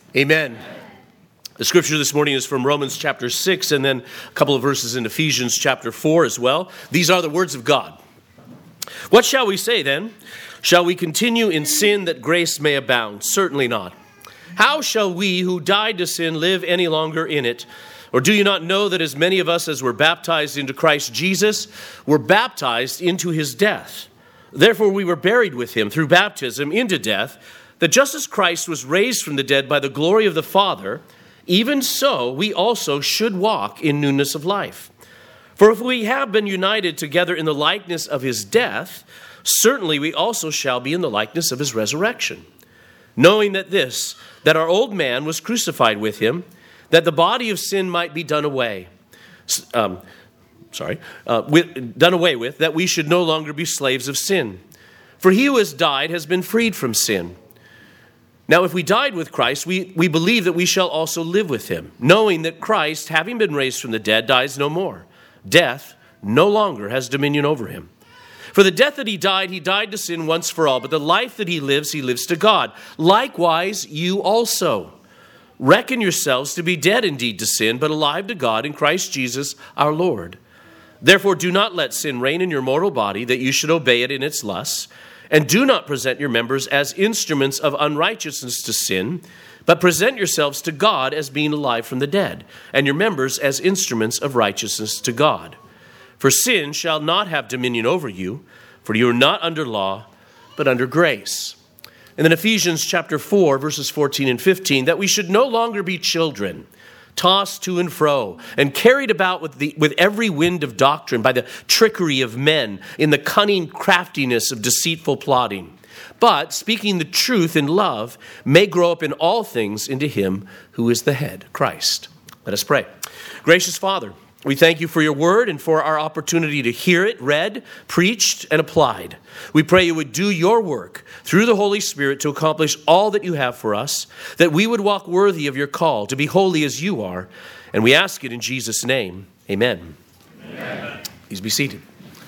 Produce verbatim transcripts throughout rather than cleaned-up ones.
Amen. The scripture this morning is from Romans chapter six and then a couple of verses in Ephesians chapter four as well. These are the words of God. What shall we say then? Shall we continue in sin that grace may abound? Certainly not. How shall we who died to sin live any longer in it? Or do you not know that as many of us as were baptized into Christ Jesus were baptized into his death? Therefore we were buried with him through baptism into death, that just as Christ was raised from the dead by the glory of the Father, even so we also should walk in newness of life. For if we have been united together in the likeness of his death, certainly we also shall be in the likeness of his resurrection. Knowing that this, that our old man was crucified with him, that the body of sin might be done away, um, sorry, uh, with, done away with, that we should no longer be slaves of sin. For he who has died has been freed from sin. Now, if we died with Christ, we, we believe that we shall also live with him, knowing that Christ, having been raised from the dead, dies no more. Death no longer has dominion over him. For the death that he died, he died to sin once for all, but the life that he lives, he lives to God. Likewise, you also. Reckon yourselves to be dead indeed to sin, but alive to God in Christ Jesus our Lord. Therefore, do not let sin reign in your mortal body, that you should obey it in its lusts. And do not present your members as instruments of unrighteousness to sin, but present yourselves to God as being alive from the dead, and your members as instruments of righteousness to God. For sin shall not have dominion over you, for you are not under law, but under grace. And then Ephesians chapter four, verses fourteen and fifteen, that we should no longer be children, tossed to and fro, and carried about with the with every wind of doctrine by the trickery of men, in the cunning craftiness of deceitful plotting. But, speaking the truth in love, may grow up in all things into him who is the head, Christ. Let us pray. Gracious Father, we thank you for your word and for our opportunity to hear it read, preached, and applied. We pray you would do your work through the Holy Spirit to accomplish all that you have for us, that we would walk worthy of your call to be holy as you are. And we ask it in Jesus' name. Amen. Amen. Please be seated.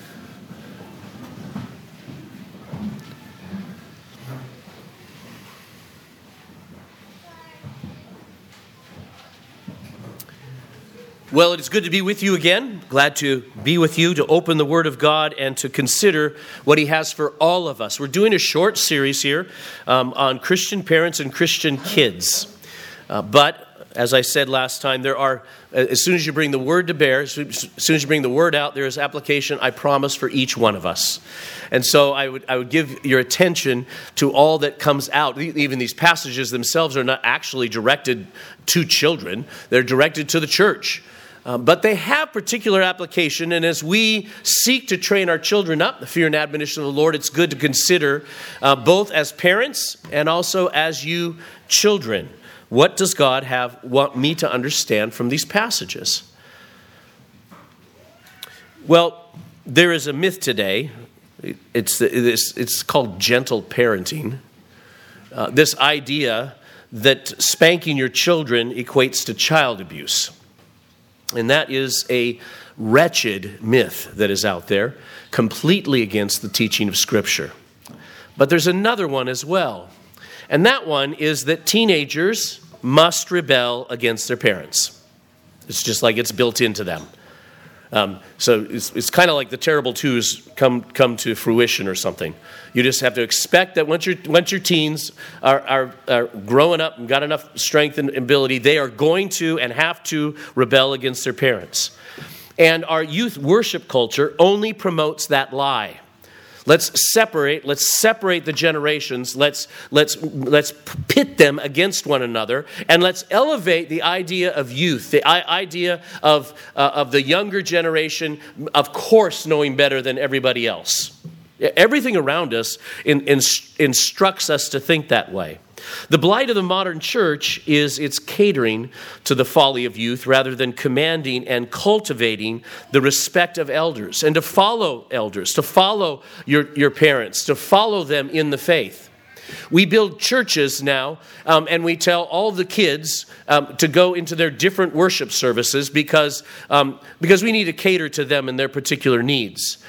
Well, it is good to be with you again. Glad to be with you to open the Word of God and to consider what He has for all of us. We're doing a short series here um, on Christian parents and Christian kids. Uh, but, as I said last time, there are, as soon as you bring the Word to bear, as soon as you bring the Word out, there is application, I promise, for each one of us. And so I would I would give your attention to all that comes out. Even these passages themselves are not actually directed to children. They're directed to the church. Uh, but they have particular application, and as we seek to train our children up, the fear and admonition of the Lord, it's good to consider uh, both as parents and also as you children. What does God have want me to understand from these passages? Well, there is a myth today. It's it's, it's called gentle parenting. Uh, this idea that spanking your children equates to child abuse. And that is a wretched myth that is out there, completely against the teaching of Scripture. But there's another one as well. And that one is that teenagers must rebel against their parents. It's just like it's built into them. Um, so it's, it's kind of like the terrible twos come come to fruition or something. You just have to expect that once your once your teens are, are, are growing up and got enough strength and ability, they are going to and have to rebel against their parents. And our youth worship culture only promotes that lie. Let's separate, let's separate the generations, let's let's let's pit them against one another, and let's elevate the idea of youth, the idea of uh, of the younger generation, of course knowing better than everybody else. Everything around us in, in, instructs us to think that way. The blight of the modern church is its catering to the folly of youth rather than commanding and cultivating the respect of elders and to follow elders, to follow your, your parents, to follow them in the faith. We build churches now um, and we tell all the kids um, to go into their different worship services because, um, because we need to cater to them and their particular needs.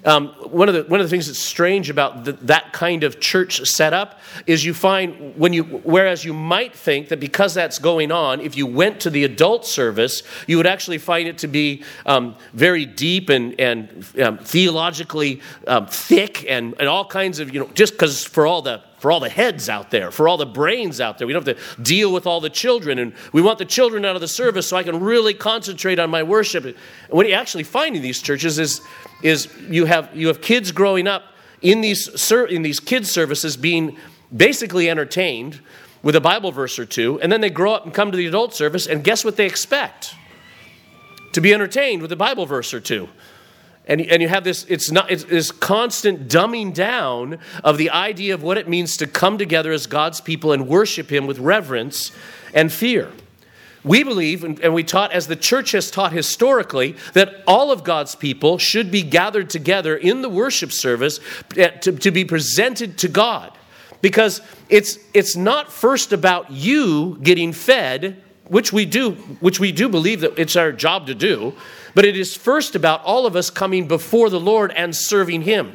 Um, one of the one of the things that's strange about the, that kind of church setup is you find when you, whereas you might think that because that's going on, if you went to the adult service, you would actually find it to be um, very deep and and um, theologically um, thick and, and all kinds of, you know, just because for all the for all the heads out there, for all the brains out there, we don't have to deal with all the children, and we want the children out of the service so I can really concentrate on my worship. And what you actually find in these churches is is you have you have kids growing up in these in these kids services being basically entertained with a Bible verse or two, and then they grow up and come to the adult service, and guess what they expect? To be entertained with a Bible verse or two. And, and you have this, it's not, it's this constant dumbing down of the idea of what it means to come together as God's people and worship Him with reverence and fear. We believe, and, and we taught, as the church has taught historically, that all of God's people should be gathered together in the worship service to, to be presented to God. Because it's it's not first about you getting fed, which we do, which we do believe that it's our job to do, but it is first about all of us coming before the Lord and serving Him.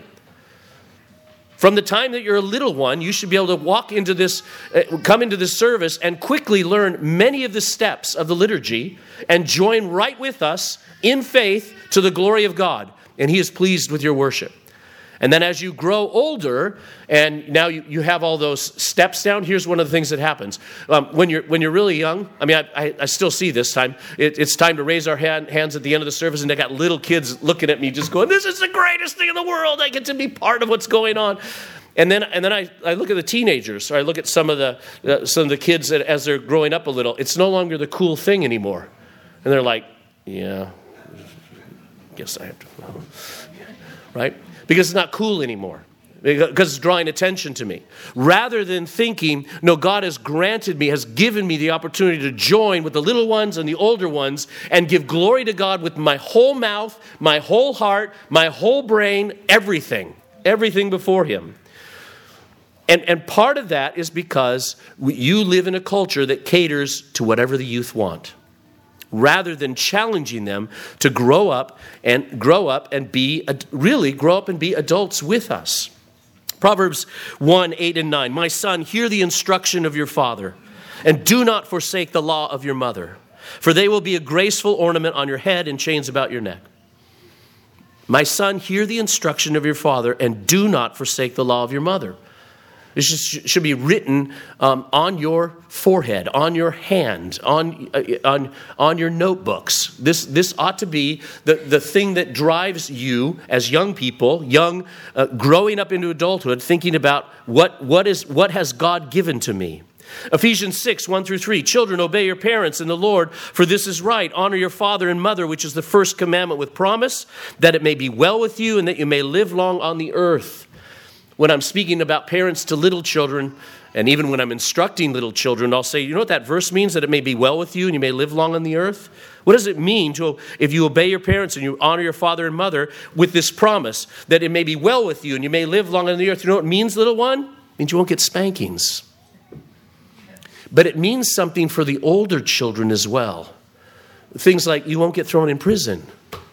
From the time that you're a little one, you should be able to walk into this, uh, come into this service and quickly learn many of the steps of the liturgy and join right with us in faith to the glory of God. And He is pleased with your worship. And then as you grow older, and now you, you have all those steps down, here's one of the things that happens. Um, when you're when you're really young, I mean, I, I, I still see this time, it, it's time to raise our hand, hands at the end of the service, and they got little kids looking at me just going, this is the greatest thing in the world. I get to be part of what's going on. And then and then I, I look at the teenagers, or I look at some of the uh, some of the kids that, as they're growing up a little, it's no longer the cool thing anymore. And they're like, yeah, guess I have to, right? Because it's not cool anymore. Because it's drawing attention to me. Rather than thinking, no, God has granted me, has given me the opportunity to join with the little ones and the older ones and give glory to God with my whole mouth, my whole heart, my whole brain, everything. Everything before Him. And, and part of that is because you live in a culture that caters to whatever the youth want, rather than challenging them to grow up and grow up and be, really grow up and be adults with us. Proverbs one, eight and nine. My son, hear the instruction of your father, and do not forsake the law of your mother, for they will be a graceful ornament on your head and chains about your neck. My son, hear the instruction of your father, and do not forsake the law of your mother. It should be written um, on your forehead, on your hand, on, uh, on, on your notebooks. This, this ought to be the, the thing that drives you as young people, young, uh, growing up into adulthood, thinking about what, what, is, what has God given to me. Ephesians six, one through three. Children, obey your parents in the Lord, for this is right. Honor your father and mother, which is the first commandment with promise, that it may be well with you and that you may live long on the earth. When I'm speaking about parents to little children, and even when I'm instructing little children, I'll say, you know what that verse means? That it may be well with you and you may live long on the earth? What does it mean to, if you obey your parents and you honor your father and mother with this promise that it may be well with you and you may live long on the earth? You know what it means, little one? It means you won't get spankings. But it means something for the older children as well. Things like you won't get thrown in prison.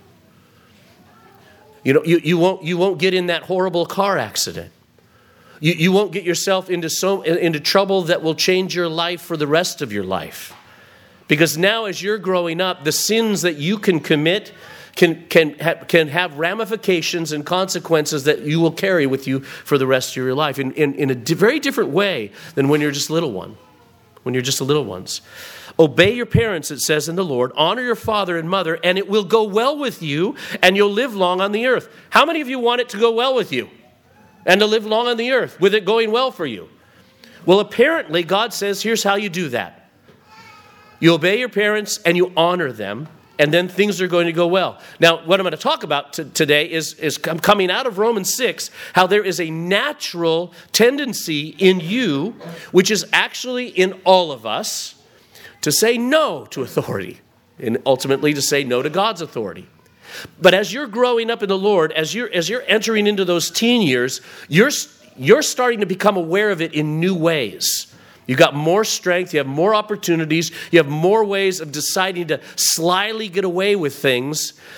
You know, you, you won't you won't get in that horrible car accident. You, you won't get yourself into so into trouble that will change your life for the rest of your life. Because now as you're growing up, the sins that you can commit can can ha- can have ramifications and consequences that you will carry with you for the rest of your life in, in, in a di- very different way than when you're just a little one, when you're just a little ones. Obey your parents, it says in the Lord. Honor your father and mother, and it will go well with you, and you'll live long on the earth. How many of you want it to go well with you and to live long on the earth with it going well for you? Well, apparently, God says, here's how you do that. You obey your parents, and you honor them, and then things are going to go well. Now, what I'm going to talk about t- today is, is coming out of Romans six, how there is a natural tendency in you, which is actually in all of us, to say no to authority, and ultimately to say no to God's authority. But as you're growing up in the Lord, as you're as you're entering into those teen years, you're you're starting to become aware of it in new ways. You've got more strength, you have more opportunities, you have more ways of deciding to slyly get away with things.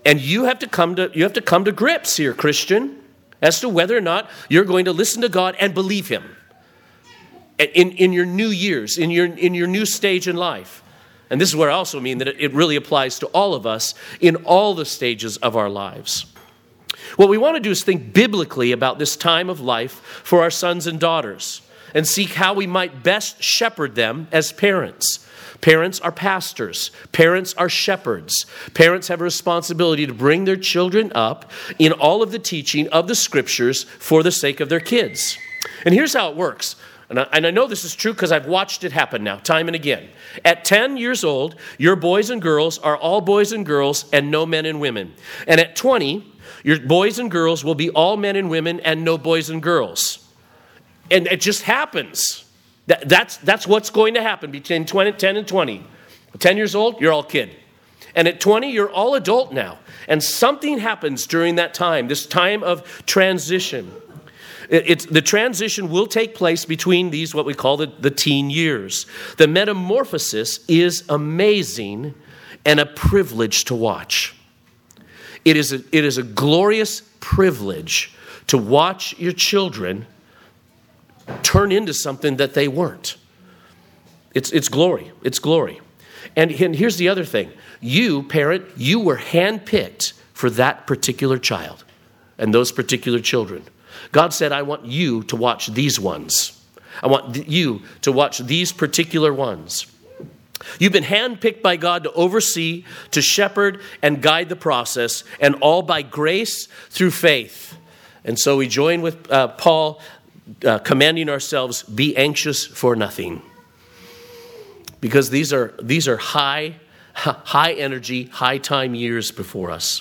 And you have to come to you have to come to grips here, Christian, as to whether or not you're going to listen to God and believe him in, in your new years, in your, in your new stage in life. And this is where I also mean that it really applies to all of us in all the stages of our lives. What we want to do is think biblically about this time of life for our sons and daughters and seek how we might best shepherd them as parents. Parents are pastors. Parents are shepherds. Parents have a responsibility to bring their children up in all of the teaching of the scriptures for the sake of their kids. And here's how it works. And I, and I know this is true because I've watched it happen now, time and again. At ten years old, your boys and girls are all boys and girls and no men and women. And at twenty, your boys and girls will be all men and women and no boys and girls. And it just happens. That, that's, that's what's going to happen between twenty, ten and twenty. ten years old, you're all kid. And at twenty, you're all adult now. And something happens during that time, this time of transition. It, it's, the transition will take place between these, what we call the, the teen years. The metamorphosis is amazing and a privilege to watch. It is a, it is a glorious privilege to watch your children turn into something that they weren't. It's, it's glory. It's glory. And, and here's the other thing. You, parent, you were handpicked for that particular child and those particular children. God said, I want you to watch these ones. I want th- you to watch these particular ones. You've been handpicked by God to oversee, to shepherd, and guide the process, and all by grace through faith. And so we join with uh, Paul Uh, commanding ourselves, be anxious for nothing. Because these are these are high, high energy, high time years before us.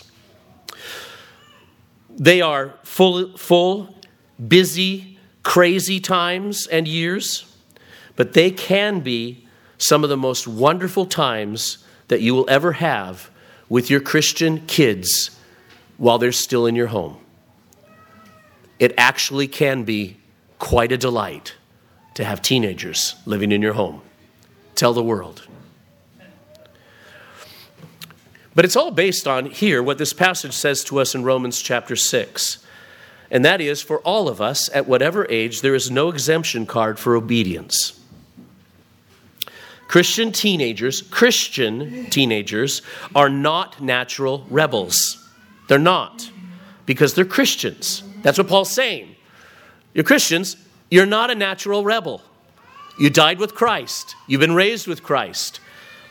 They are full, full, busy, crazy times and years, but they can be some of the most wonderful times that you will ever have with your Christian kids while they're still in your home. It actually can be quite a delight to have teenagers living in your home. Tell the world. But it's all based on here what this passage says to us in Romans chapter six. And that is, for all of us, at whatever age, there is no exemption card for obedience. Christian teenagers, Christian teenagers are not natural rebels. They're not, because they're Christians. That's what Paul's saying. You're Christians, you're not a natural rebel. You died with Christ. You've been raised with Christ.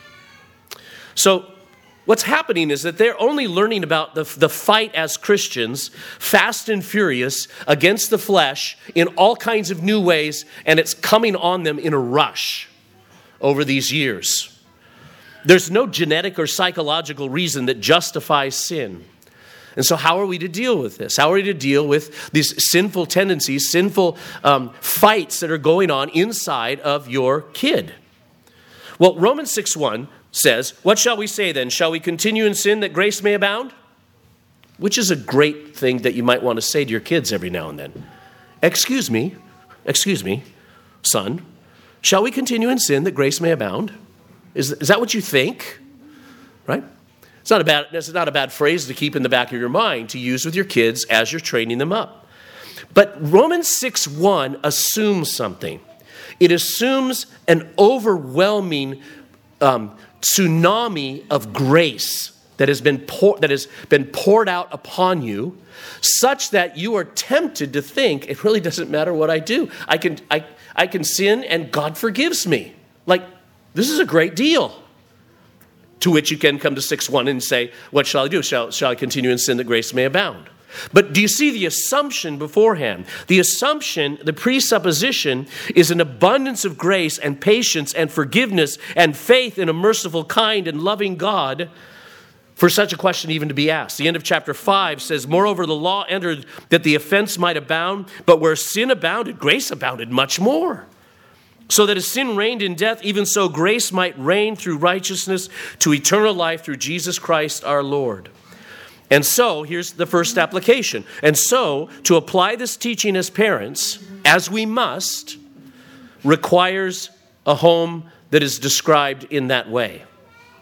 So what's happening is that they're only learning about the, the fight as Christians, fast and furious, against the flesh in all kinds of new ways, and it's coming on them in a rush over these years. There's no genetic or psychological reason that justifies sin. And so how are we to deal with this? How are we to deal with these sinful tendencies, sinful um, fights that are going on inside of your kid? Well, Romans six one says, what shall we say then? Shall we continue in sin that grace may abound? Which is a great thing that you might want to say to your kids every now and then. Excuse me, excuse me, son, shall we continue in sin that grace may abound? Is, is that what you think? Right? It's not a bad, it's not a bad phrase to keep in the back of your mind to use with your kids as you're training them up. But Romans six one assumes something. It assumes an overwhelming um, tsunami of grace that has been pour, that has been poured out upon you, such that you are tempted to think it really doesn't matter what I do. I can I I can sin and God forgives me. Like, this is a great deal. To which you can come to six one and say, what shall I do? Shall, shall I continue in sin that grace may abound? But do you see the assumption beforehand? The assumption, the presupposition is an abundance of grace and patience and forgiveness and faith in a merciful, kind, and loving God for such a question even to be asked. The end of chapter five says, moreover, the law entered that the offense might abound, but where sin abounded, grace abounded much more. So that as sin reigned in death, even so grace might reign through righteousness to eternal life through Jesus Christ our Lord. And so, here's the first application. And so, to apply this teaching as parents, as we must, requires a home that is described in that way.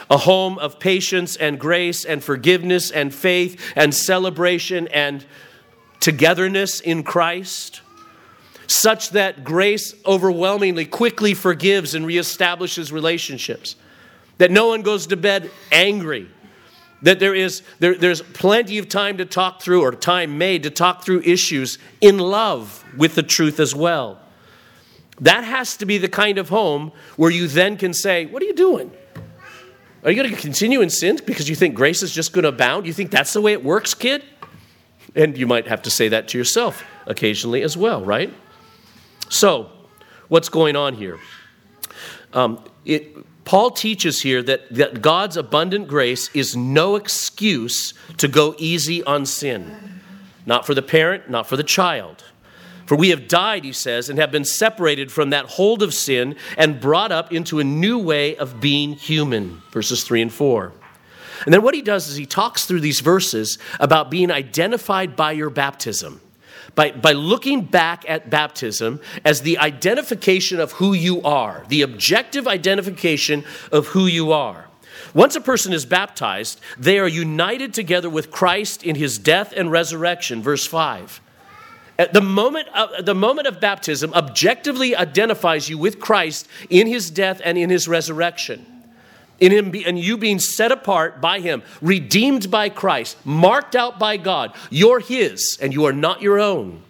a home of patience and grace and forgiveness and faith and celebration and togetherness in Christ, such that grace overwhelmingly quickly forgives and reestablishes relationships, that no one goes to bed angry, that there is there, there's plenty of time to talk through, or time made to talk through issues in love with the truth as well. That has to be the kind of home where you then can say, what are you doing? Are you going to continue in sin because you think grace is just going to abound? You think that's the way it works, kid? And you might have to say that to yourself occasionally as well, right? So, what's going on here? Um, it, Paul teaches here that, that God's abundant grace is no excuse to go easy on sin. Not for the parent, not for the child. For we have died, he says, and have been separated from that hold of sin and brought up into a new way of being human. Verses three and four. And then what he does is he talks through these verses about being identified by your baptism. By, by looking back at baptism as the identification of who you are, the objective identification of who you are. Once a person is baptized, they are united together with Christ in his death and resurrection. Verse five. At the moment of, the moment of baptism objectively identifies you with Christ in his death and in his resurrection. In him be, and you being set apart by him, redeemed by Christ, marked out by God. You're his and you are not your own.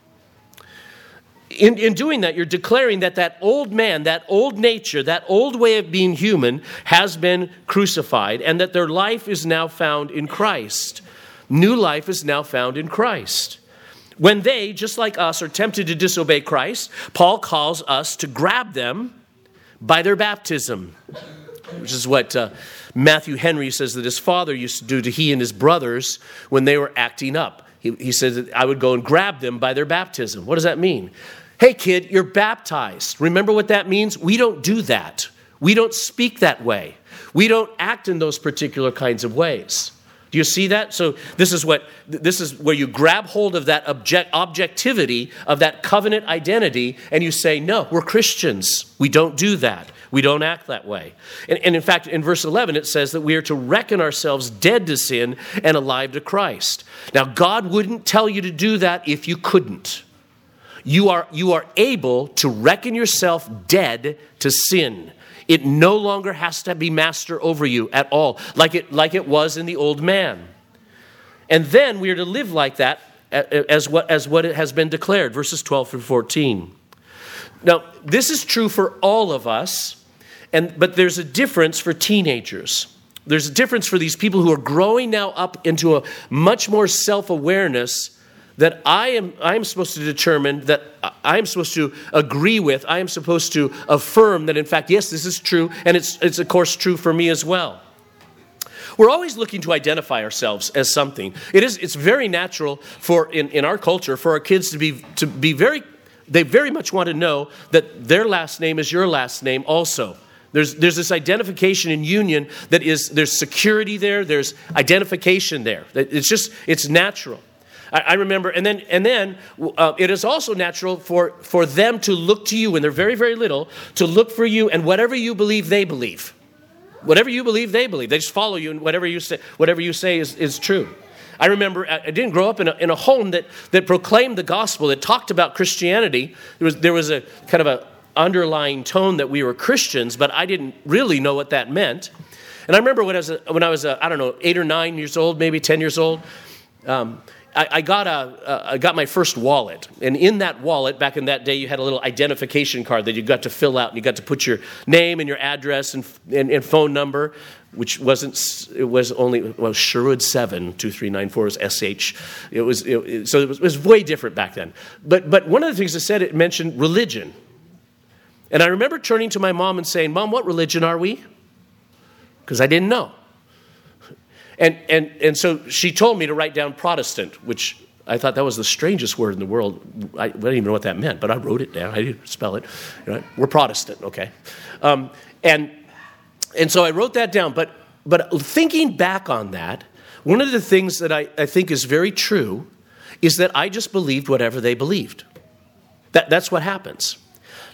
In, in doing that, you're declaring that that old man, that old nature, that old way of being human has been crucified and that their life is now found in Christ. New life is now found in Christ. When they, just like us, are tempted to disobey Christ, Paul calls us to grab them by their baptism, which is what uh, Matthew Henry says that his father used to do to he and his brothers when they were acting up. He, he says that I would go and grab them by their baptism. What does that mean? Hey, kid, you're baptized. Remember what that means? We don't do that. We don't speak that way. We don't act in those particular kinds of ways. Do you see that? So this is what this is where you grab hold of that object, objectivity of that covenant identity, and you say, no, we're Christians. We don't do that. We don't act that way. And, and in fact, in verse eleven, it says that we are to reckon ourselves dead to sin and alive to Christ. Now, God wouldn't tell you to do that if you couldn't. You are, you are able to reckon yourself dead to sin. It no longer has to be master over you at all, like it, like it was in the old man. And then we are to live like that as what, as what it has been declared, verses twelve through fourteen. Now, this is true for all of us, and but there's a difference for teenagers. There's a difference for these people who are growing now up into a much more self-awareness that I am I am supposed to determine, that I am supposed to agree with, I am supposed to affirm that, in fact, yes, this is true, and it's, it's of course, true for me as well. We're always looking to identify ourselves as something. It is, it's very natural for, in, in our culture, for our kids to be, to be very, they very much want to know that their last name is your last name also. There's, there's this identification in union that is, there's security there, there's identification there. It's just, it's natural. I remember, and then and then uh, it is also natural for, for them to look to you when they're very, very little, to look for you, and whatever you believe, they believe. Whatever you believe, they believe. They just follow you, and whatever you say, whatever you say is, is true. I remember I didn't grow up in a, in a home that, that proclaimed the gospel, that talked about Christianity. There was there was a kind of a underlying tone that we were Christians, but I didn't really know what that meant. And I remember when I was a, when I was a, I don't know eight or nine years old, maybe ten years old. Um, I got a, uh, I got my first wallet, and in that wallet, back in that day, you had a little identification card that you got to fill out, and you got to put your name and your address and and, and phone number, which wasn't, it was only, well, Sherwood seven two three nine four was S H. It was, it, so it was, it was way different back then. But but one of the things it said, it mentioned religion. And I remember turning to my mom and saying, Mom, what religion are we? Because I didn't know. And, and and so she told me to write down Protestant, which I thought that was the strangest word in the world. I, I didn't even know what that meant, but I wrote it down. I didn't spell it. Right? We're Protestant, okay? Um, and and so I wrote that down. But but thinking back on that, one of the things that I, I think is very true is that I just believed whatever they believed. That That's what happens.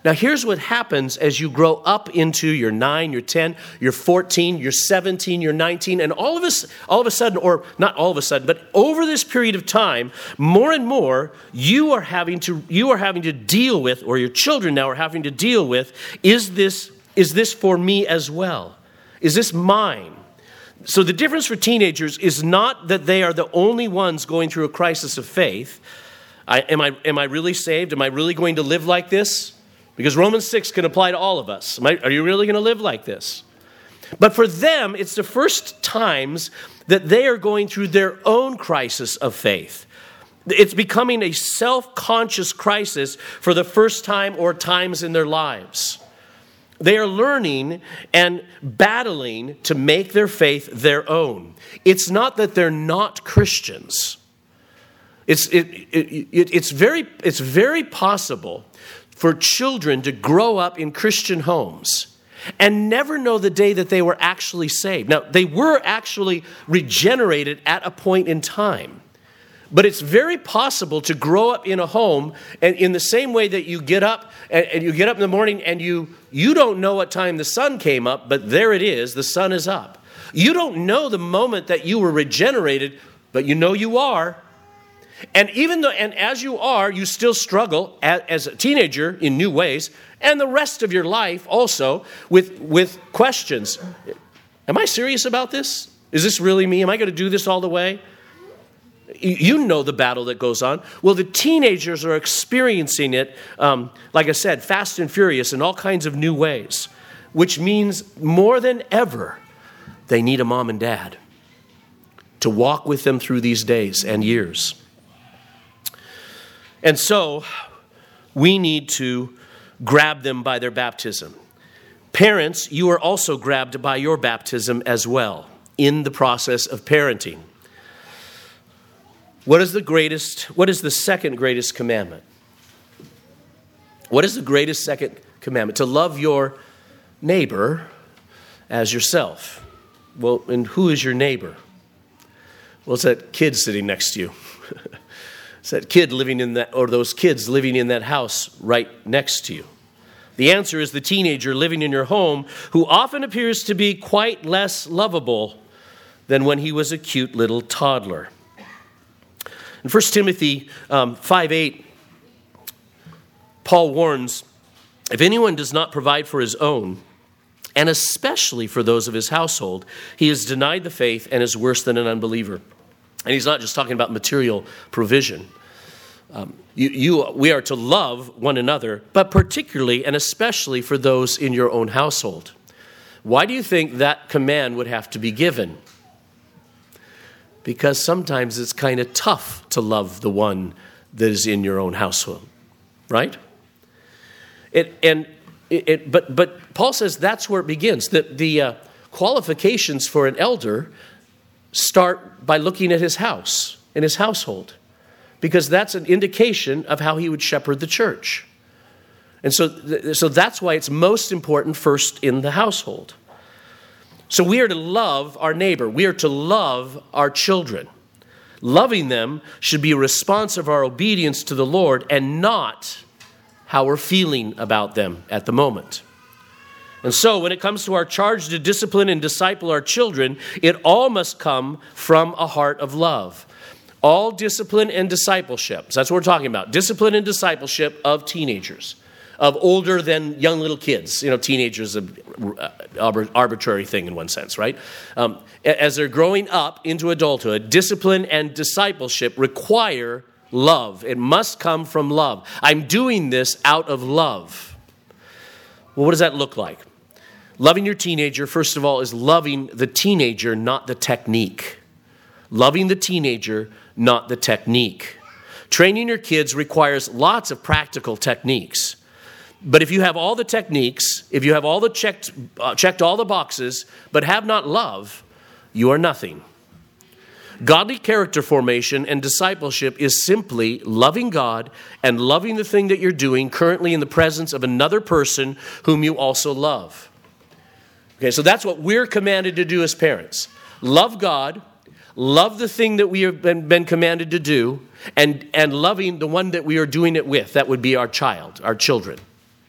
Now, here's what happens as you grow up into your nine, your ten, your fourteen, your seventeen, your nineteen, and all of us, all of a sudden, or not all of a sudden, but over this period of time, more and more, you are having to you are having to deal with, or your children now are having to deal with, is this is this for me as well? Is this mine? So the difference for teenagers is not that they are the only ones going through a crisis of faith. I, am I am I really saved? Am I really going to live like this? Because Romans six can apply to all of us. Am I, are you really going to live like this? But for them, it's the first times that they are going through their own crisis of faith. It's becoming a self-conscious crisis for the first time or times in their lives. They are learning and battling to make their faith their own. It's not that they're not Christians. It's, it, it, it, it's, very, it's very possible for children to grow up in Christian homes and never know the day that they were actually saved. Now, they were actually regenerated at a point in time. But it's very possible to grow up in a home and in the same way that you get up and, and you get up in the morning and you, you don't know what time the sun came up, but there it is, the sun is up. You don't know the moment that you were regenerated, but you know you are. And even though, and as you are, you still struggle as, as a teenager in new ways, and the rest of your life also with, with questions. Am I serious about this? Is this really me? Am I going to do this all the way? You know the battle that goes on. Well, the teenagers are experiencing it, um, like I said, fast and furious in all kinds of new ways, which means more than ever, they need a mom and dad to walk with them through these days and years. And so we need to grab them by their baptism. Parents, you are also grabbed by your baptism as well in the process of parenting. What is the greatest, what is the second greatest commandment? What is the greatest second commandment? To love your neighbor as yourself. Well, and who is your neighbor? Well, it's that kid sitting next to you. It's that kid living in that, or those kids living in that house right next to you. The answer is the teenager living in your home who often appears to be quite less lovable than when he was a cute little toddler. In First Timothy um, five eight, Paul warns, if anyone does not provide for his own, and especially for those of his household, he has denied the faith and is worse than an unbeliever. And he's not just talking about material provision. Um, you, you, we are to love one another, but particularly and especially for those in your own household. Why do you think that command would have to be given? Because sometimes it's kind of tough to love the one that is in your own household, right? It, and it, it, but but Paul says that's where it begins. The, the uh, qualifications for an elder start by looking at his house and his household, because that's an indication of how he would shepherd the church. And so, th- so that's why it's most important first in the household. So we are to love our neighbor. We are to love our children. Loving them should be a response of our obedience to the Lord and not how we're feeling about them at the moment. And so when it comes to our charge to discipline and disciple our children, it all must come from a heart of love. All discipline and discipleship. So that's what we're talking about. Discipline and discipleship of teenagers, of older than young little kids. You know, teenagers is an arbitrary thing in one sense, right? Um, as they're growing up into adulthood, discipline and discipleship require love. It must come from love. I'm doing this out of love. Well, what does that look like? Loving your teenager, first of all, is loving the teenager, not the technique. Loving the teenager, not the technique. Training your kids requires lots of practical techniques. But if you have all the techniques, if you have all the checked, uh, checked all the boxes, but have not love, you are nothing. Godly character formation and discipleship is simply loving God and loving the thing that you're doing currently in the presence of another person whom you also love. Okay, so that's what we're commanded to do as parents. Love God, love the thing that we have been, been commanded to do, and, and loving the one that we are doing it with. That would be our child, our children.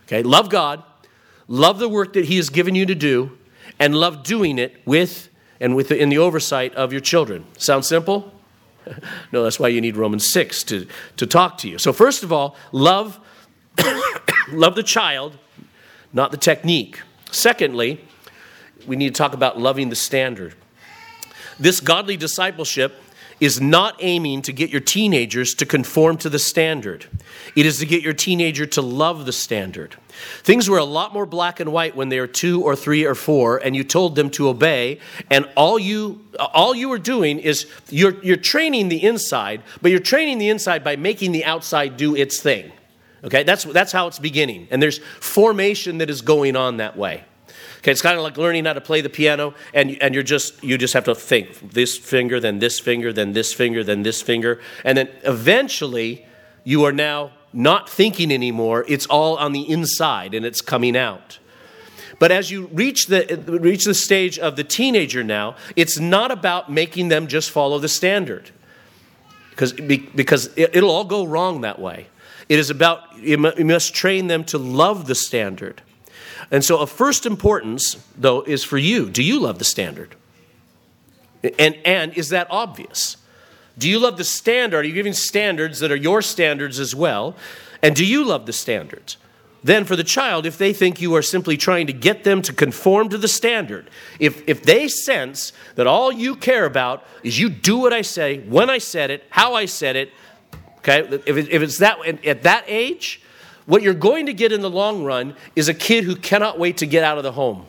Okay, love God, love the work that he has given you to do, and love doing it with and with the, in the oversight of your children. Sound simple? No, that's why you need Romans six to, to talk to you. So first of all, love, love the child, not the technique. Secondly, we need to talk about loving the standard. This godly discipleship is not aiming to get your teenagers to conform to the standard. It is to get your teenager to love the standard. Things were a lot more black and white when they were two or three or four, and you told them to obey, and all you all you were doing is you're you're training the inside, but you're training the inside by making the outside do its thing. Okay, that's that's how it's beginning, and there's formation that is going on that way. Okay, it's kind of like learning how to play the piano, and and you're just you just have to think this finger, then this finger, then this finger, then this finger, and then eventually you are now not thinking anymore. It's all on the inside, and it's coming out. But as you reach the reach the stage of the teenager now, it's not about making them just follow the standard, because because it, it'll all go wrong that way. It is about you must train them to love the standard. And so of first importance, though, is for you. Do you love the standard? And, and is that obvious? Do you love the standard? Are you giving standards that are your standards as well? And do you love the standards? Then for the child, if they think you are simply trying to get them to conform to the standard, if, if they sense that all you care about is you do what I say, when I said it, how I said it, okay, if, it, if it's that at that age, what you're going to get in the long run is a kid who cannot wait to get out of the home.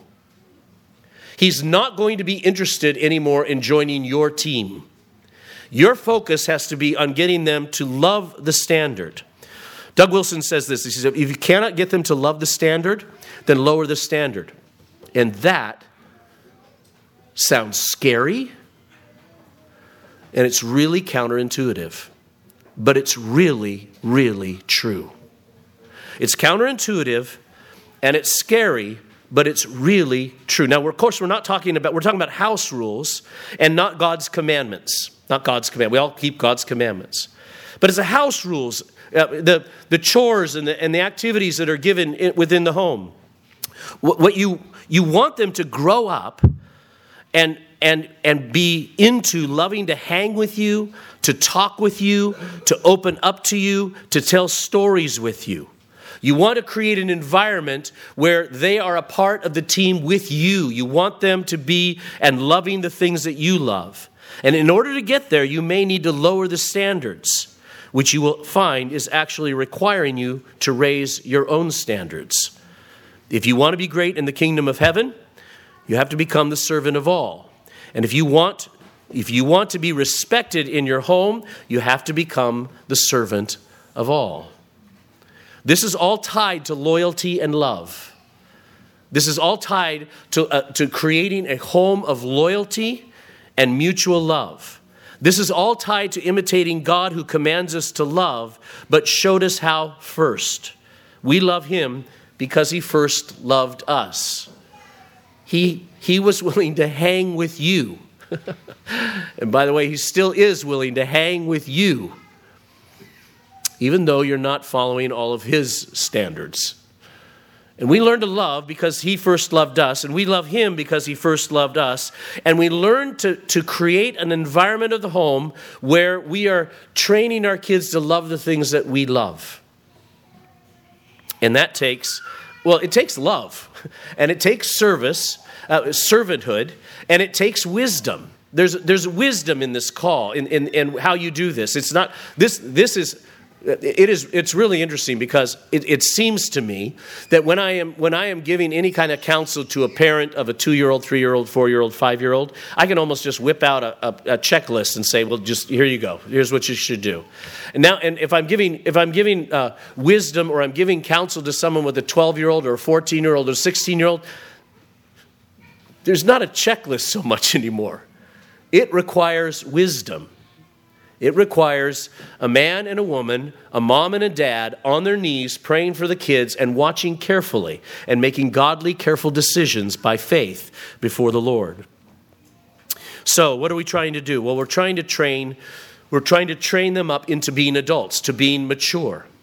He's not going to be interested anymore in joining your team. Your focus has to be on getting them to love the standard. Doug Wilson says this. He says, if you cannot get them to love the standard, then lower the standard. And that sounds scary, and it's really counterintuitive. But it's really, really true. It's counterintuitive, and it's scary, but it's really true. Now, we're, of course, we're not talking about, we're talking about house rules and not God's commandments. Not God's command. We all keep God's commandments. But it's the house rules, uh, the, the chores and the, and the activities that are given in, within the home. What, what you, you want them to grow up and, and, and be into loving to hang with you, to talk with you, to open up to you, to tell stories with you. You want to create an environment where they are a part of the team with you. You want them to be and loving the things that you love. And in order to get there, you may need to lower the standards, which you will find is actually requiring you to raise your own standards. If you want to be great in the kingdom of heaven, you have to become the servant of all. And if you want, if you want to be respected in your home, you have to become the servant of all. This is all tied to loyalty and love. This is all tied to, uh, to creating a home of loyalty and mutual love. This is all tied to imitating God, who commands us to love, but showed us how first. We love him because he first loved us. He, he was willing to hang with you. And by the way, he still is willing to hang with you, even though you're not following all of his standards. And we learn to love because he first loved us, and we love him because he first loved us. And we learn to, to create an environment of the home where we are training our kids to love the things that we love. And that takes, well, it takes love, and it takes service, uh, servanthood, and it takes wisdom. There's there's wisdom in this call, in, in, in how you do this. It's not, this, this is, It is. It's really interesting because it, it seems to me that when I am when I am giving any kind of counsel to a parent of a two-year-old, three-year-old, four-year-old, five-year-old, I can almost just whip out a, a, a checklist and say, "Well, just here you go. Here's what you should do." And now, and if I'm giving if I'm giving uh, wisdom or I'm giving counsel to someone with a twelve-year-old or a fourteen-year-old or a sixteen-year-old, there's not a checklist so much anymore. It requires wisdom. It requires a man and a woman, a mom and a dad on their knees praying for the kids and watching carefully and making godly, careful decisions by faith before the Lord. So what are we trying to do? Well, we're trying to train, we're trying to train them up into being adults, to being mature.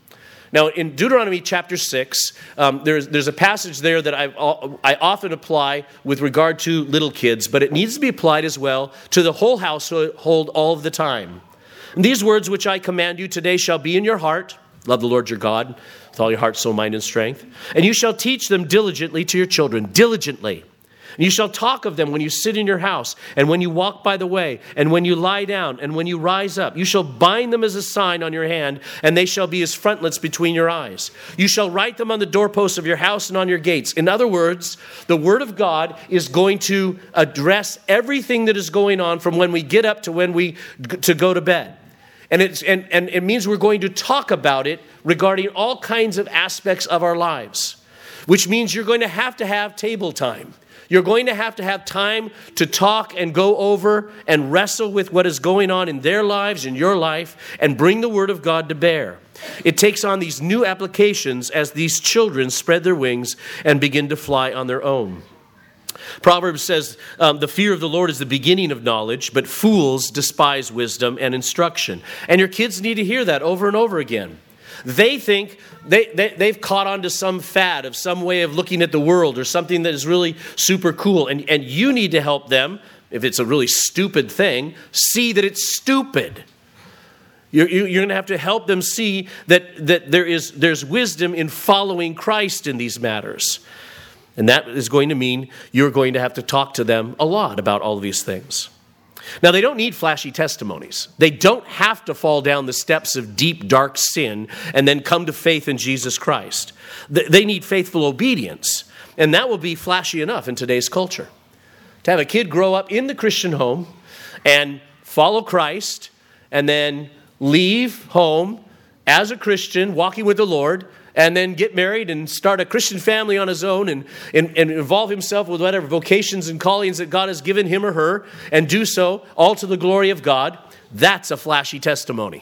Now, in Deuteronomy chapter six, um, there's, there's a passage there that I've, I often apply with regard to little kids, but it needs to be applied as well to the whole household all of the time. And these words which I command you today shall be in your heart. Love the Lord your God with all your heart, soul, mind, and strength. And you shall teach them diligently to your children, diligently. And you shall talk of them when you sit in your house, and when you walk by the way, and when you lie down, and when you rise up. You shall bind them as a sign on your hand, and they shall be as frontlets between your eyes. You shall write them on the doorposts of your house and on your gates. In other words, the Word of God is going to address everything that is going on from when we get up to when we to go to bed. And, it's, and, and it means we're going to talk about it regarding all kinds of aspects of our lives, which means you're going to have to have table time. You're going to have to have time to talk and go over and wrestle with what is going on in their lives, in your life, and bring the Word of God to bear. It takes on these new applications as these children spread their wings and begin to fly on their own. Proverbs says, um, the fear of the Lord is the beginning of knowledge, but fools despise wisdom and instruction. And your kids need to hear that over and over again. They think they, they, they've caught on to some fad of some way of looking at the world or something that is really super cool. And, and you need to help them, if it's a really stupid thing, see that it's stupid. You're, you're going to have to help them see that, that there is there's wisdom in following Christ in these matters. And that is going to mean you're going to have to talk to them a lot about all of these things. Now, they don't need flashy testimonies. They don't have to fall down the steps of deep, dark sin and then come to faith in Jesus Christ. They need faithful obedience, and that will be flashy enough in today's culture. To have a kid grow up in the Christian home and follow Christ and then leave home as a Christian, walking with the Lord, and then get married and start a Christian family on his own and, and, and involve himself with whatever vocations and callings that God has given him or her and do so all to the glory of God, that's a flashy testimony.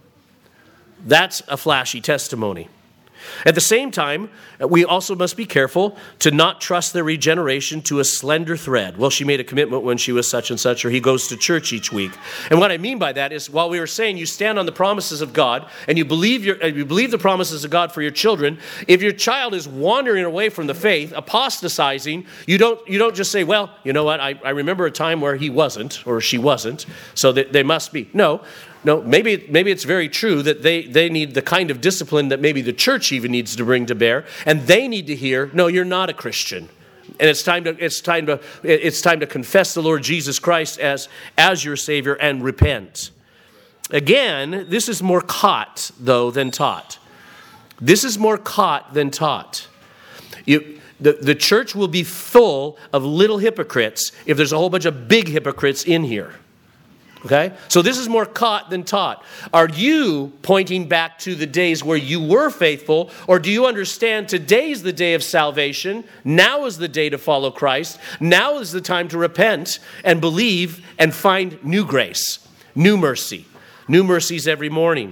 That's a flashy testimony. At the same time, we also must be careful to not trust their regeneration to a slender thread. Well, she made a commitment when she was such and such, or he goes to church each week. And what I mean by that is, while we were saying you stand on the promises of God and you believe your, you believe the promises of God for your children, if your child is wandering away from the faith, apostatizing, you don't you don't just say, well, you know what, I, I remember a time where he wasn't or she wasn't, so that they must be. No. No, maybe maybe it's very true that they, they need the kind of discipline that maybe the church even needs to bring to bear, and they need to hear, no, you're not a Christian. And it's time to it's time to it's time to confess the Lord Jesus Christ as, as your Savior and repent. Again, this is more caught, though, than taught. This is more caught than taught. You, the, the church will be full of little hypocrites if there's a whole bunch of big hypocrites in here. Okay? So this is more caught than taught. Are you pointing back to the days where you were faithful, or do you understand today's the day of salvation? Now is the day to follow Christ. Now is the time to repent and believe and find new grace, new mercy, new mercies every morning.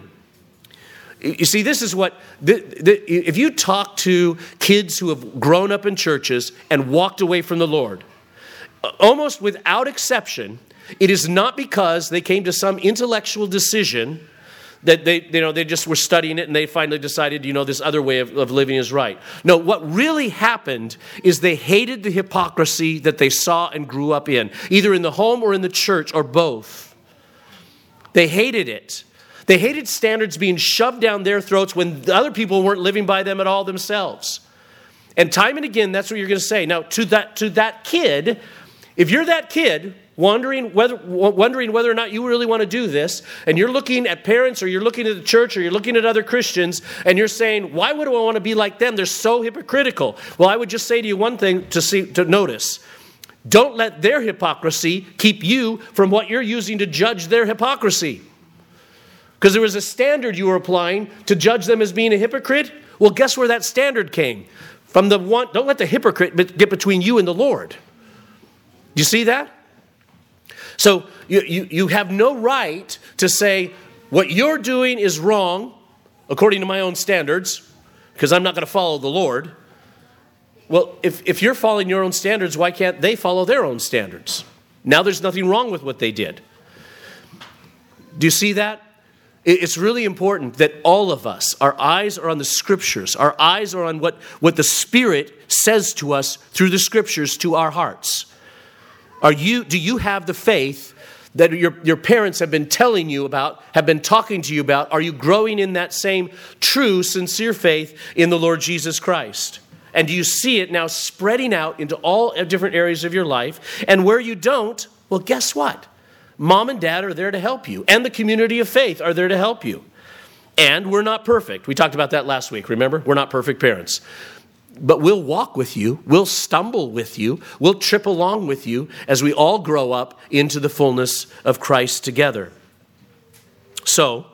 You see, this is what, the, the, if you talk to kids who have grown up in churches and walked away from the Lord, almost without exception, it is not because they came to some intellectual decision that they, you know, they just were studying it and they finally decided, you know, this other way of, of living is right. No, what really happened is they hated the hypocrisy that they saw and grew up in, either in the home or in the church or both. They hated it. They hated standards being shoved down their throats when the other people weren't living by them at all themselves. And time and again, that's what you're going to say. Now, to that to that kid, if you're that kid, wondering whether wondering whether or not you really want to do this, and you're looking at parents, or you're looking at the church, or you're looking at other Christians, and you're saying, why would I want to be like them? They're so hypocritical. Well, I would just say to you one thing to see to notice. Don't let their hypocrisy keep you from what you're using to judge their hypocrisy. Because there was a standard you were applying to judge them as being a hypocrite. Well, guess where that standard came? From the one, don't let the hypocrite get between you and the Lord. Do you see that? So you, you, you have no right to say, what you're doing is wrong, according to my own standards, because I'm not going to follow the Lord. Well, if, if you're following your own standards, why can't they follow their own standards? Now there's nothing wrong with what they did. Do you see that? It's really important that all of us, our eyes are on the Scriptures. Our eyes are on what, what the Spirit says to us through the Scriptures to our hearts. Are you, do you have the faith that your, your parents have been telling you about, have been talking to you about? Are you growing in that same true, sincere faith in the Lord Jesus Christ? And do you see it now spreading out into all different areas of your life? And where you don't, well, guess what? Mom and dad are there to help you. And the community of faith are there to help you. And we're not perfect. We talked about that last week, remember? We're not perfect parents. But we'll walk with you. We'll stumble with you. We'll trip along with you as we all grow up into the fullness of Christ together. So,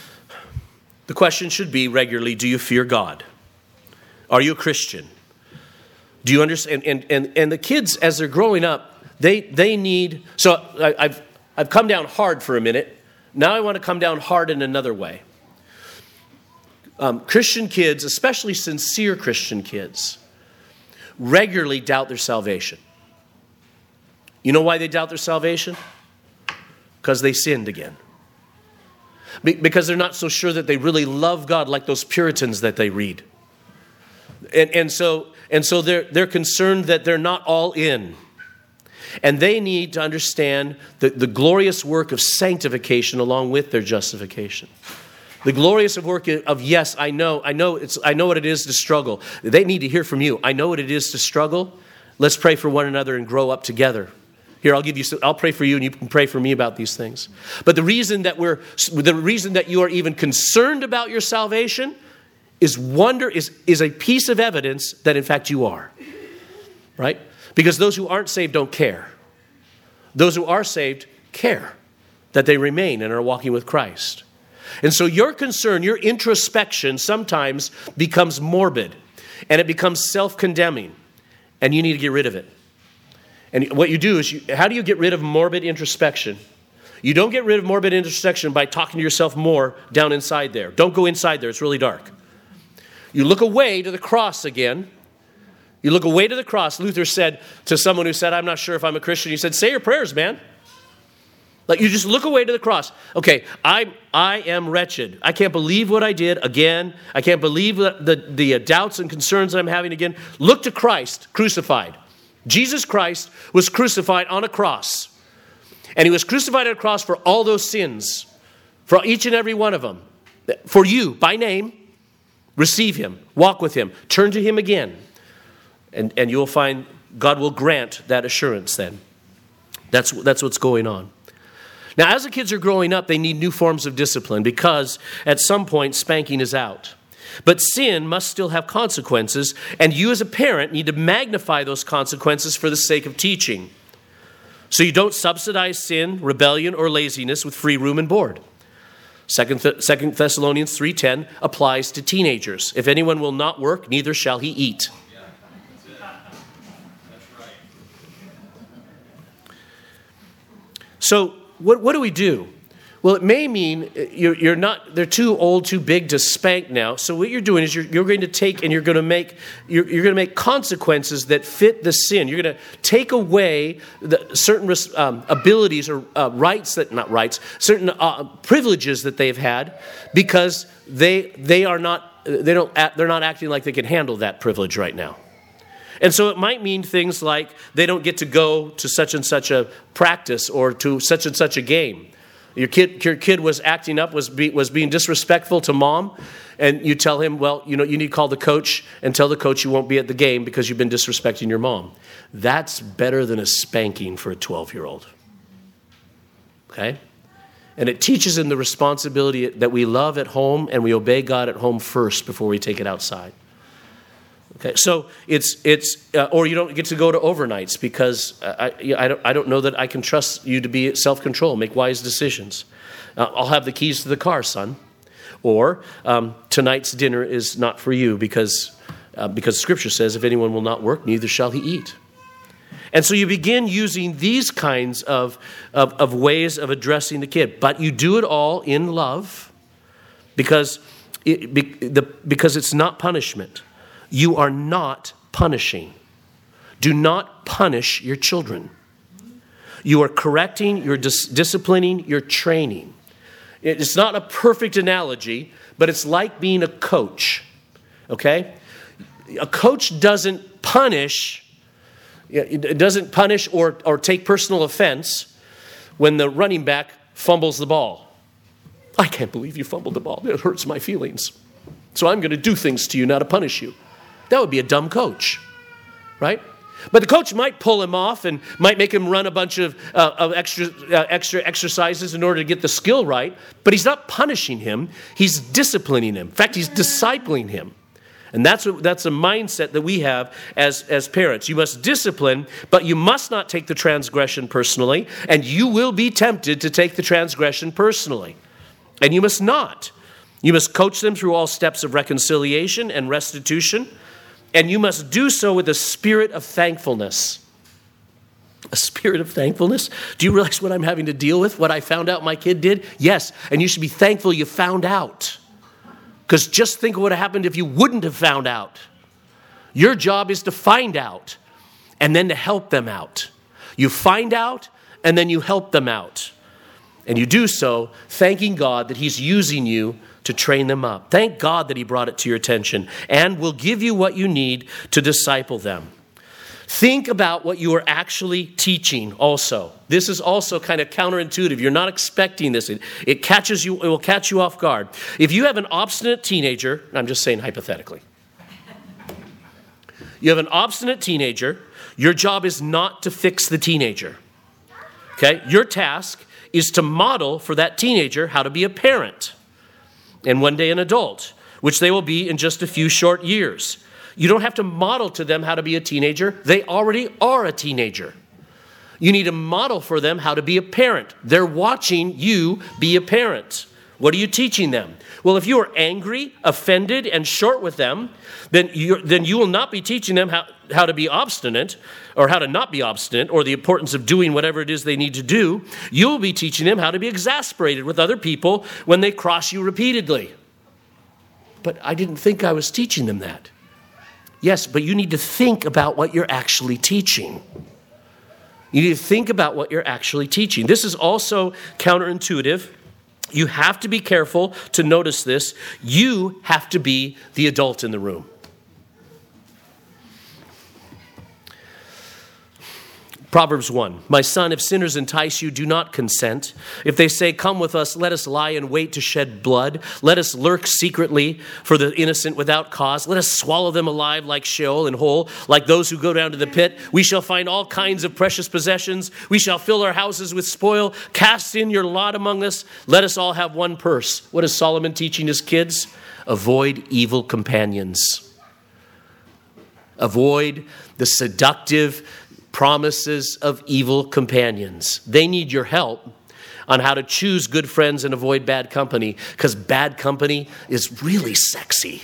the question should be regularly, do you fear God? Are you a Christian? Do you understand? And, and, and the kids, as they're growing up, they, they need... So I, I've... I've come down hard for a minute. Now I want to come down hard in another way. Um, Christian kids, especially sincere Christian kids, regularly doubt their salvation. You know why they doubt their salvation? Because they sinned again. Be- because they're not so sure that they really love God like those Puritans that they read. And, and so, and so they're, they're concerned that they're not all in. And they need to understand the, the glorious work of sanctification along with their justification. The glorious work of, yes, I know, I know it's I know what it is to struggle. They need to hear from you. I know what it is to struggle. Let's pray for one another and grow up together. Here, I'll give you I'll pray for you and you can pray for me about these things. But the reason that we're the reason that you are even concerned about your salvation is wonder is, is a piece of evidence that in fact you are. Right? Because those who aren't saved don't care. Those who are saved care that they remain and are walking with Christ. And so your concern, your introspection sometimes becomes morbid and it becomes self-condemning and you need to get rid of it. And what you do is, you, how do you get rid of morbid introspection? You don't get rid of morbid introspection by talking to yourself more down inside there. Don't go inside there, it's really dark. You look away to the cross again. You look away to the cross. Luther said to someone who said, I'm not sure if I'm a Christian, he said, say your prayers, man. Like you just look away to the cross. Okay, I I am wretched. I can't believe what I did again. I can't believe the, the, the doubts and concerns that I'm having again. Look to Christ crucified. Jesus Christ was crucified on a cross. And he was crucified on a cross for all those sins. For each and every one of them. For you, by name, receive him. Walk with him. Turn to him again. And, and you'll find God will grant that assurance then. That's, that's what's going on. Now, as the kids are growing up, they need new forms of discipline because at some point, spanking is out. But sin must still have consequences, and you as a parent need to magnify those consequences for the sake of teaching. So you don't subsidize sin, rebellion, or laziness with free room and board. Second Thessalonians three ten applies to teenagers. If anyone will not work, neither shall he eat. So what, what do we do? Well, it may mean you're, you're not, they're too old, too big to spank now. So what you're doing is you're, you're going to take and you're going to make, you're, you're going to make consequences that fit the sin. You're going to take away the certain um, abilities or uh, rights that, not rights, certain uh, privileges that they've had because they, they are not, they don't, they're not acting like they can handle that privilege right now. And so it might mean things like they don't get to go to such and such a practice or to such and such a game. Your kid, your kid was acting up, was be, was being disrespectful to mom, and you tell him, well, you know, you need to call the coach and tell the coach you won't be at the game because you've been disrespecting your mom. That's better than a spanking for a twelve-year-old. Okay? And it teaches him the responsibility that we love at home and we obey God at home first before we take it outside. Okay, so it's it's uh, or you don't get to go to overnights because I I don't I don't know that I can trust you to be self-control, make wise decisions. Uh, I'll have the keys to the car, son. Or um, tonight's dinner is not for you because uh, because Scripture says if anyone will not work, neither shall he eat. And so you begin using these kinds of of, of ways of addressing the kid, but you do it all in love because it, be, the, because it's not punishment. You are not punishing. Do not punish your children. You are correcting, you're dis- disciplining, you're training. It's not a perfect analogy, but it's like being a coach, okay? A coach doesn't punish, it doesn't punish or, or take personal offense when the running back fumbles the ball. I can't believe you fumbled the ball. It hurts my feelings. So I'm going to do things to you now to punish you. That would be a dumb coach, right? But the coach might pull him off and might make him run a bunch of, uh, of extra, uh, extra exercises in order to get the skill right. But he's not punishing him. He's disciplining him. In fact, he's discipling him. And that's what, that's a mindset that we have as, as parents. You must discipline, but you must not take the transgression personally. And you will be tempted to take the transgression personally. And you must not. You must coach them through all steps of reconciliation and restitution. And you must do so with a spirit of thankfulness. A spirit of thankfulness? Do you realize what I'm having to deal with? What I found out my kid did? Yes. And you should be thankful you found out. Because just think of what happened if you wouldn't have found out. Your job is to find out and then to help them out. You find out and then you help them out. And you do so thanking God that He's using you to train them up. Thank God that He brought it to your attention and will give you what you need to disciple them. Think about what you are actually teaching also. This is also kind of counterintuitive. You're not expecting this. It, it catches you, it will catch you off guard. If you have an obstinate teenager, I'm just saying hypothetically. You have an obstinate teenager, your job is not to fix the teenager. Okay? Your task is to model for that teenager how to be a parent and one day an adult, which they will be in just a few short years. You don't have to model to them how to be a teenager. They already are a teenager. You need to model for them how to be a parent. They're watching you be a parent. What are you teaching them? Well, if you are angry, offended, and short with them, then, you're, then you will not be teaching them how, how to be obstinate or how to not be obstinate or the importance of doing whatever it is they need to do. You'll be teaching them how to be exasperated with other people when they cross you repeatedly. But I didn't think I was teaching them that. Yes, but you need to think about what you're actually teaching. You need to think about what you're actually teaching. This is also counterintuitive. You have to be careful to notice this. You have to be the adult in the room. Proverbs one, my son, if sinners entice you, do not consent. If they say, come with us, let us lie in wait to shed blood. Let us lurk secretly for the innocent without cause. Let us swallow them alive like Sheol and whole, like those who go down to the pit. We shall find all kinds of precious possessions. We shall fill our houses with spoil. Cast in your lot among us. Let us all have one purse. What is Solomon teaching his kids? Avoid evil companions. Avoid the seductive promises of evil companions. They need your help on how to choose good friends and avoid bad company, because bad company is really sexy.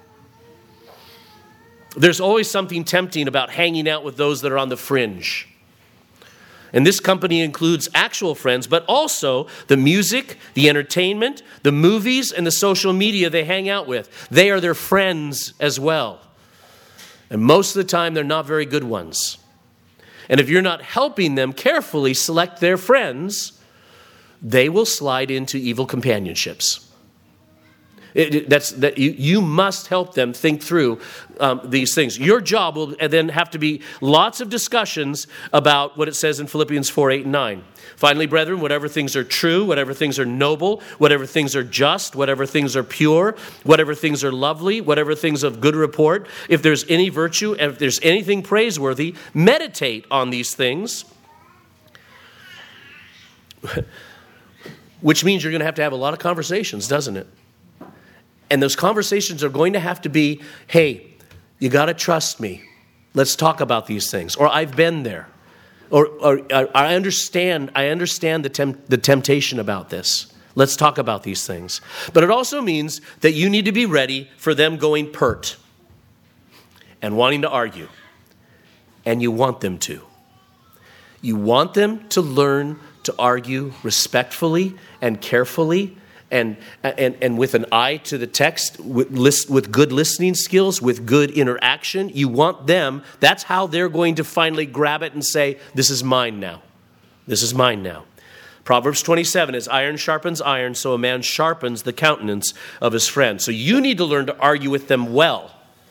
There's always something tempting about hanging out with those that are on the fringe. And this company includes actual friends, but also the music, the entertainment, the movies, and the social media they hang out with. They are their friends as well. And most of the time, they're not very good ones. And if you're not helping them carefully select their friends, they will slide into evil companionships. It, that's that you, you must help them think through um, these things. Your job will then have to be lots of discussions about what it says in Philippians four, eight, and nine. Finally, brethren, whatever things are true, whatever things are noble, whatever things are just, whatever things are pure, whatever things are lovely, whatever things of good report, if there's any virtue, and if there's anything praiseworthy, meditate on these things. Which means you're going to have to have a lot of conversations, doesn't it? And those conversations are going to have to be, hey, you got to trust me. Let's talk about these things. Or I've been there. Or, or, or I understand I understand the, temp, the temptation about this. Let's talk about these things. But it also means that you need to be ready for them going pert and wanting to argue. And you want them to. You want them to learn to argue respectfully and carefully and and, and with an eye to the text, with, list, with good listening skills, with good interaction. You want them, that's how they're going to finally grab it and say, this is mine now. This is mine now. Proverbs twenty-seven, as iron sharpens iron, so a man sharpens the countenance of his friend. So you need to learn to argue with them well.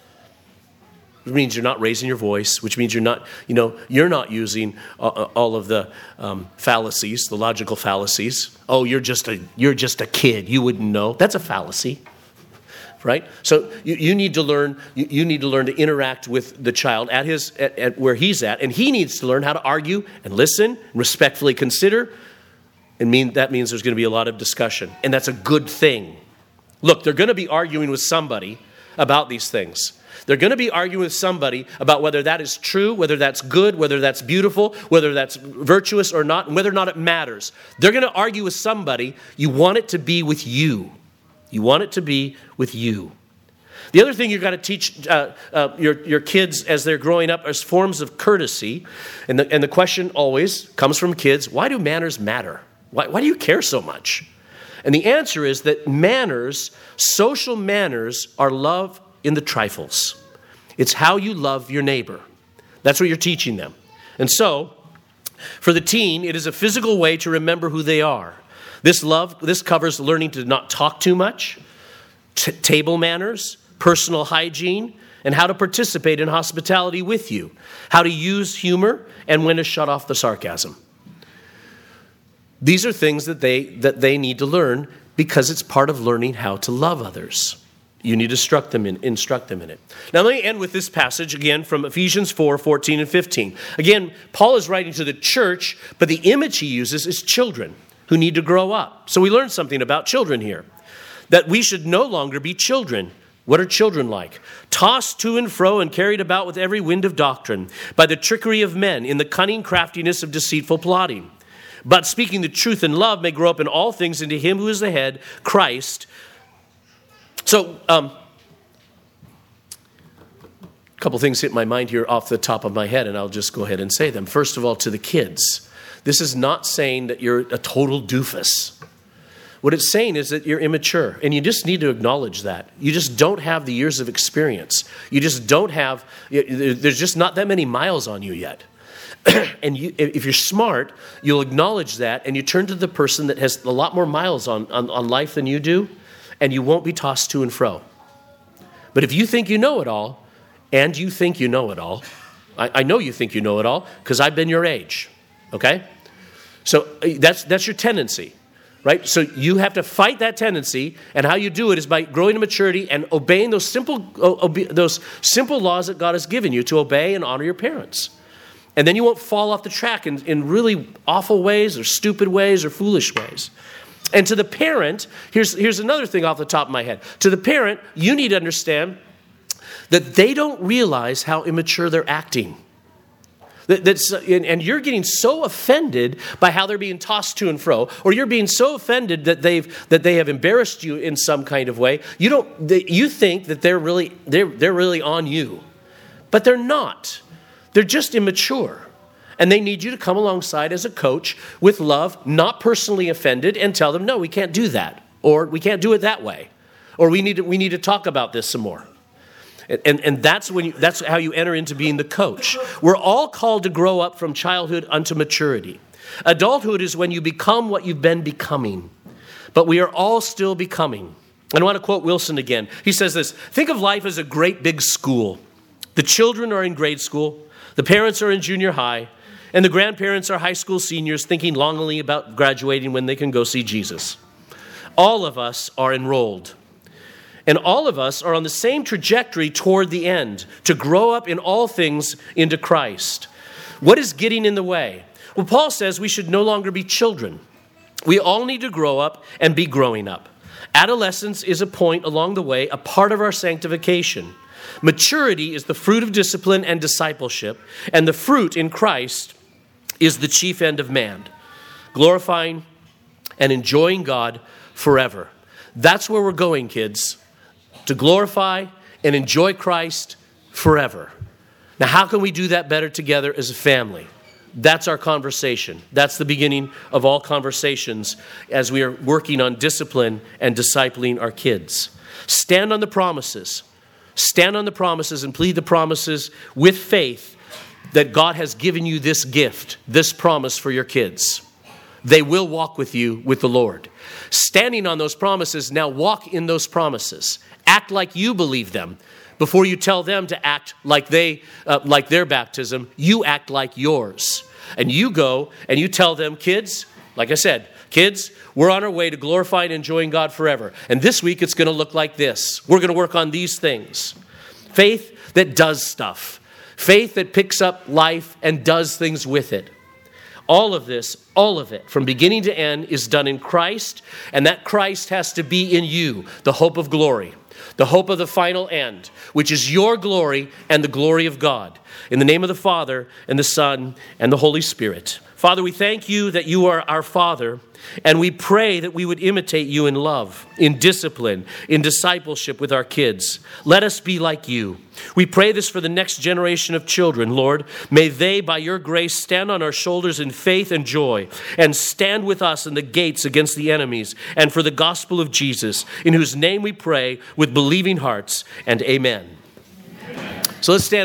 Which means you're not raising your voice, which means you're not, you know, you're not using uh, all of the um, fallacies, the logical fallacies. Oh, you're just a you're just a kid. You wouldn't know. That's a fallacy. Right? So you, you need to learn, you, you need to learn to interact with the child at his at, at where he's at, and he needs to learn how to argue and listen, respectfully consider. And mean that means there's going to be a lot of discussion, and that's a good thing. Look, they're going to be arguing with somebody about these things. They're going to be arguing with somebody about whether that is true, whether that's good, whether that's beautiful, whether that's virtuous or not, and whether or not it matters. They're going to argue with somebody. You want it to be with you. You want it to be with you. The other thing you've got to teach uh, uh, your, your kids as they're growing up is forms of courtesy. And the, and the question always comes from kids, why do manners matter? Why, why do you care so much? And the answer is that manners, social manners, are love in the trifles. It's how you love your neighbor. That's what you're teaching them. And so, for the teen, it is a physical way to remember who they are. This love, this covers learning to not talk too much, t- table manners, personal hygiene, and how to participate in hospitality with you, how to use humor, and when to shut off the sarcasm. These are things that they that they need to learn because it's part of learning how to love others. You need to instruct them in, instruct them in it. Now let me end with this passage again from Ephesians four, fourteen and fifteen. Again, Paul is writing to the church, but the image he uses is children who need to grow up. So we learn something about children here, that we should no longer be children. What are children like? Tossed to and fro and carried about with every wind of doctrine, by the trickery of men, in the cunning craftiness of deceitful plotting. But speaking the truth in love may grow up in all things into him who is the head, Christ. So, um, a couple things hit my mind here off the top of my head, and I'll just go ahead and say them. First of all, to the kids. This is not saying that you're a total doofus. What it's saying is that you're immature, and you just need to acknowledge that. You just don't have the years of experience. You just don't have, there's just not that many miles on you yet. And you, if you're smart, you'll acknowledge that, and you turn to the person that has a lot more miles on, on, on life than you do, and you won't be tossed to and fro. But if you think you know it all, and you think you know it all, I, I know you think you know it all, because I've been your age, okay? So that's that's your tendency, right? So you have to fight that tendency, and how you do it is by growing in maturity and obeying those simple obe- those simple laws that God has given you to obey and honor your parents. And then you won't fall off the track in, in really awful ways or stupid ways or foolish ways. And to the parent, here's, here's another thing off the top of my head. To the parent, you need to understand that they don't realize how immature they're acting. That, that's, and, and you're getting so offended by how they're being tossed to and fro, or you're being so offended that they've that they have embarrassed you in some kind of way. You don't. They, you think that they're really they're they're really on you, but they're not. They're just immature. And they need you to come alongside as a coach with love, not personally offended, and tell them, no, we can't do that. Or we can't do it that way. Or we need to, we need to talk about this some more. And, and, and that's when you, that's how you enter into being the coach. We're all called to grow up from childhood unto maturity. Adulthood is when you become what you've been becoming. But we are all still becoming. And I want to quote Wilson again. He says this, think of life as a great big school. The children are in grade school. The parents are in junior high. And the grandparents are high school seniors thinking longingly about graduating when they can go see Jesus. All of us are enrolled. And all of us are on the same trajectory toward the end, to grow up in all things into Christ. What is getting in the way? Well, Paul says we should no longer be children. We all need to grow up and be growing up. Adolescence is a point along the way, a part of our sanctification. Maturity is the fruit of discipline and discipleship, and the fruit in Christ is the chief end of man, glorifying and enjoying God forever. That's where we're going, kids, to glorify and enjoy Christ forever. Now, how can we do that better together as a family? That's our conversation. That's the beginning of all conversations as we are working on discipline and discipling our kids. Stand on the promises. Stand on the promises and plead the promises with faith that God has given you this gift, this promise for your kids. they will walk with you with the Lord. Standing on those promises, now walk in those promises. Act like you believe them. Before you tell them to act like they, uh, like their baptism, you act like yours. And you go and you tell them, kids, like I said, kids, we're on our way to glorifying and enjoying God forever. And this week it's going to look like this. We're going to work on these things. Faith that does stuff. Faith that picks up life and does things with it. All of this, all of it, from beginning to end, is done in Christ, and that Christ has to be in you, the hope of glory, the hope of the final end, which is your glory and the glory of God. In the name of the Father, and the Son, and the Holy Spirit. Father, we thank you that you are our Father, and we pray that we would imitate you in love, in discipline, in discipleship with our kids. Let us be like you. We pray this for the next generation of children, Lord. May they, by your grace, stand on our shoulders in faith and joy, and stand with us in the gates against the enemies, and for the gospel of Jesus, in whose name we pray with believing hearts, and amen. Amen. So let's stand.